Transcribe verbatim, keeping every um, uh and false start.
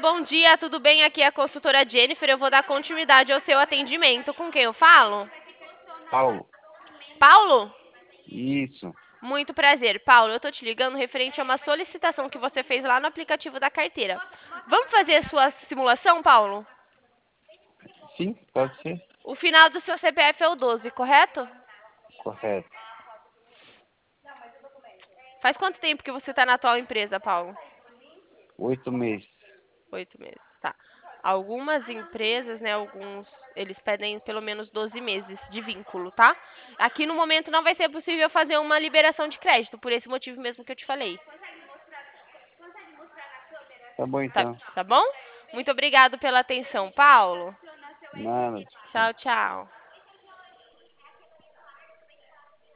bom dia, tudo bem? Aqui é a consultora Jennifer. Eu vou dar continuidade ao seu atendimento. Com quem eu falo? Paulo, Paulo? isso, Muito prazer. Paulo, eu tô te ligando referente a uma solicitação que você fez lá no aplicativo da carteira. Vamos fazer a sua simulação, Paulo? sim, pode ser, O final do seu C P F é o doze, correto? correto. Faz quanto tempo que você está na atual empresa, Paulo? Oito meses. Oito meses, tá. Algumas empresas, né, alguns, eles pedem pelo menos doze meses de vínculo, tá? Aqui no momento não vai ser possível fazer uma liberação de crédito, por esse motivo mesmo que eu te falei. Tá bom Tá, então. tá bom? Muito obrigado pela atenção, Paulo. Nada. Tchau, tchau.